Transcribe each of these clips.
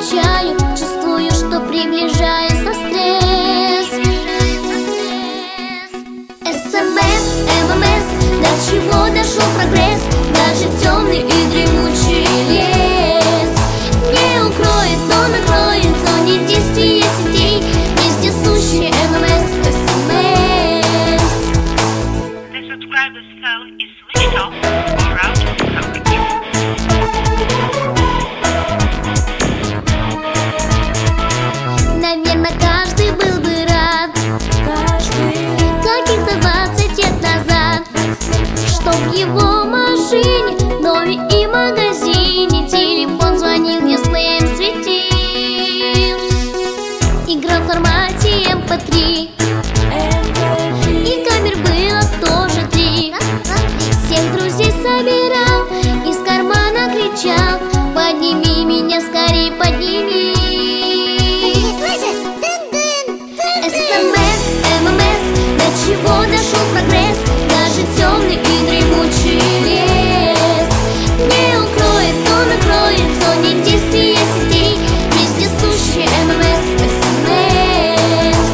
замечаю, чувствую, что приближается стресс. СМС, ММС, до чего дошел прогресс? Даже темный и дремучий лес не укроет, но накроет в зоне действия сетей вездесущий ММС, СМС. The subscriber's phone is switched off or out of coverage. Наверное, каждый был бы рад каких-то 20 лет назад, чтоб в его машине, доме и магазине телефон звонил, дисплеем светил, игра в формате MP3, и камер было тоже 3. Всех друзей собирал, из кармана кричал: подними меня скорей, подними. СМС, ММС, до чего дошел прогресс? Даже темный и дремучий лес не укроет, но накроет в зоне действия сетей вездесущий ММС, СМС.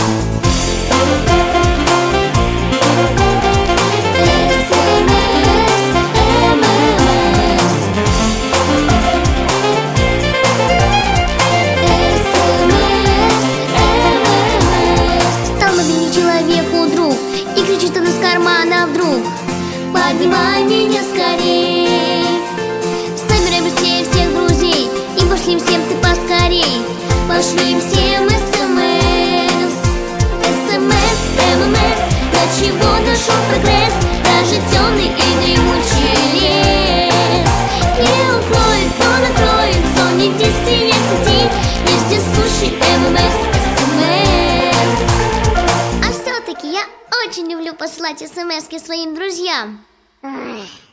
Стал мобильный человеку друг, и кричит он из кармана вдруг: поднимай меня скорей. Собирай быстрее всех друзей и пошли им всем ты поскорей. Пошли им всем СМС. СМС, ММС, до чего дошел прогресс? Даже темный и дремучий лес не укроет, но накроет в зоне действия сетей вездесущий ММС, СМС. А все-таки я очень люблю посылать СМСки своим друзьям.